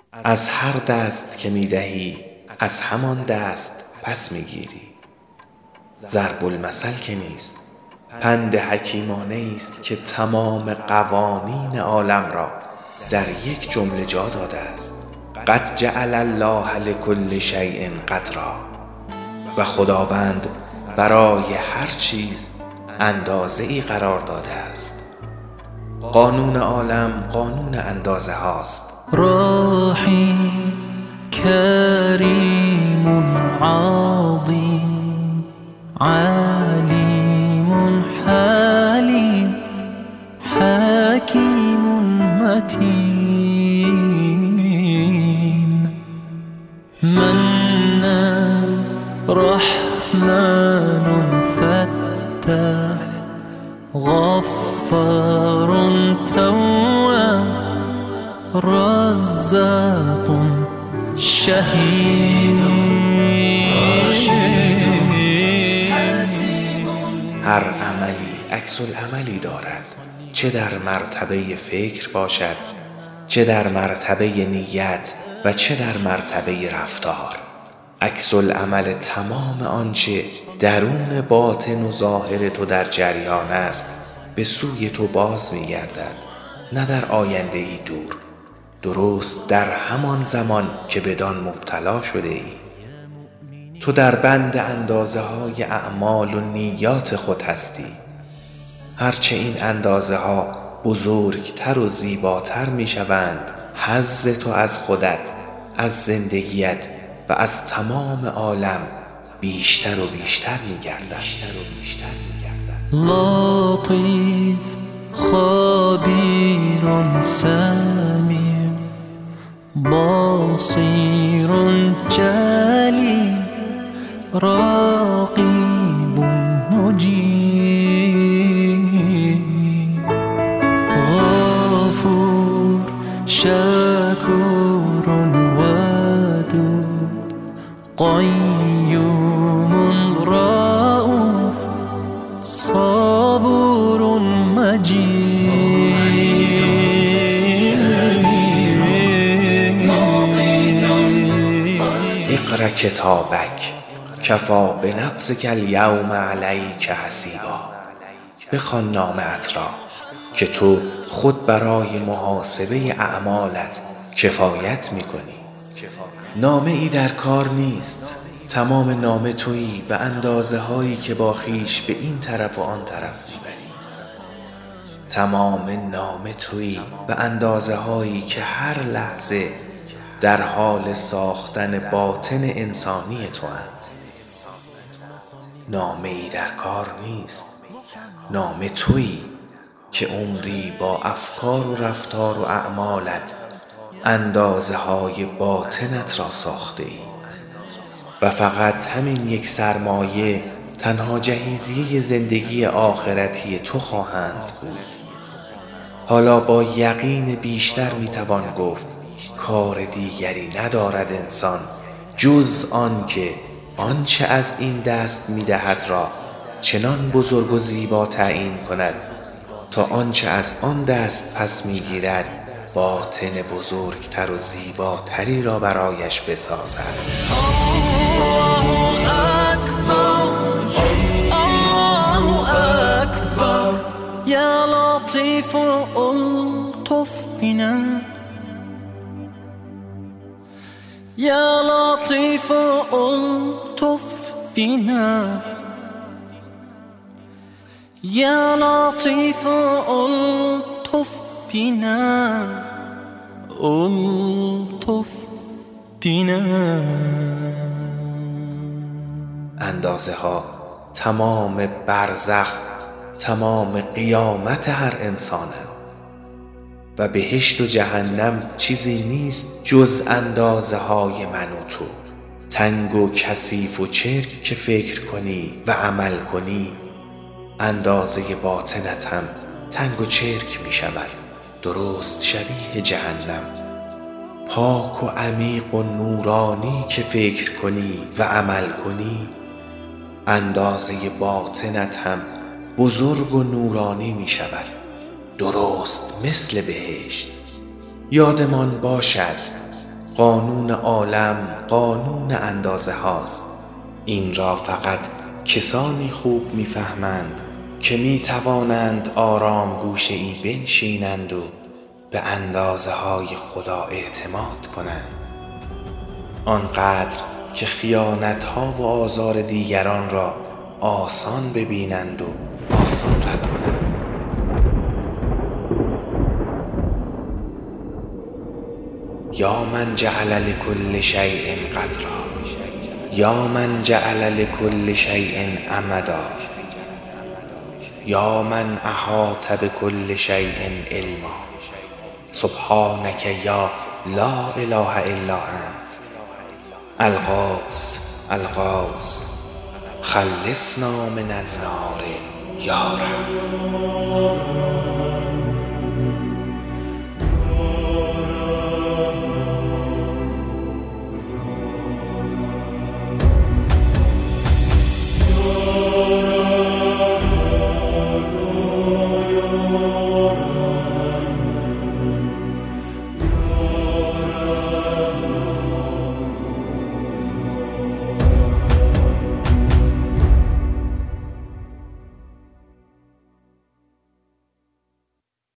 از هر دست که می دهی از همان دست پس می گیری. ضرب المثل که نیست، پند حکیمانه است که تمام قوانین عالم را در یک جمله جا داده است. قد جعل الله لکل شیء قدرا. و خداوند برای هر چیز اندازه ای قرار داده است. قانون عالم قانون اندازه هاست. راحی کریم عظیم علیم حلیم حکیم متین من رحمن فتح غفار تواب رزاق شهید. هر عملی عکس العملی دارد، چه در مرتبه فکر باشد، چه در مرتبه نیت و چه در مرتبه رفتار. عکس العمل تمام آنچه درون باطن و ظاهر تو در جریان است به سوی تو باز می گردد، نه در آینده ای دور، درست در همان زمان که بدان مبتلا شده ای. تو در بند اندازه های اعمال و نیات خود هستی. هرچه این اندازه ها بزرگتر و زیباتر می شوند، حظ تو از خودت، از زندگیت و از تمام عالم بیشتر و بیشتر می گردد. لطیف خبیر سمیع بصیر جلیل رقیب مجیب غفور شکور ودود قیوم رؤوف صبور مجید. اقرأ کتابک کفی بنفسک الیوم علیک حسیبا. بخوان نامه‌ات را که تو خود برای محاسبه اعمالت کفایت می‌کنی. نامه ای در کار نیست، تمام نامه تویی و اندازه هایی که با خویش به این طرف و آن طرف میبری. تمام نامه تویی و اندازه هایی که هر لحظه در حال ساختن باطن انسانی تو اند. نامه ای در کار نیست، نامه تویی که عمری با افکار و رفتار و اعمالت اندازه های باطنت را ساخته ای و فقط همین یک سرمایه تنها جهیزیه زندگی آخرتی تو خواهند بود. حالا با یقین بیشتر میتوان گفت کار دیگری ندارد انسان جز آن که آنچه از این دست میدهد را چنان بزرگ و زیبا تعیین کند تا آنچه از آن دست پس میگیرد باطن بزرگتر و زیباتری را برایش بسازد. الله اکبر الله اکبر یا لطیف الطف بنا یا لطیف الطف بنا یا لطیف الطف بنا الطف بنا. اندازه ها تمام برزخ، تمام قیامت هر انسانه و بهشت و جهنم چیزی نیست جز اندازه های من و تو. تنگ و کثیف و چرک که فکر کنی و عمل کنی، اندازه باطنت هم تنگ و چرک می شود، درست شبیه جهنم. پاک و عمیق و نورانی که فکر کنی و عمل کنی، اندازه باطنت هم بزرگ و نورانی می شود، درست مثل بهشت. یادمان باشد قانون عالم قانون اندازه هاست. این را فقط کسانی خوب می‌فهمند که می‌توانند آرام گوشه ای بنشینند و به اندازه های خدا اعتماد کنند، آنقدر که خیانت ها و آزار دیگران را آسان ببینند و آسان رد کنند. یا من جعل لكل شیء قدرا، یا من جعل لكل شیء امدا، یا من احاط بكل شیء علما، سبحانک یا لا اله الا انت، الغوث الغوث، خلصنا من النار یا رب.